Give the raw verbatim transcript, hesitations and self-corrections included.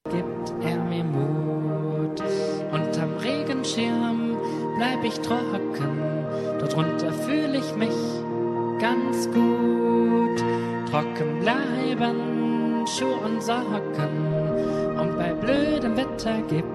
gibt er mir Mut. Unterm Regenschirm bleib ich trocken, dort drunter fühl ich mich ganz gut. Trocken bleiben Schuhe und Socken und bei blödem Wetter gibt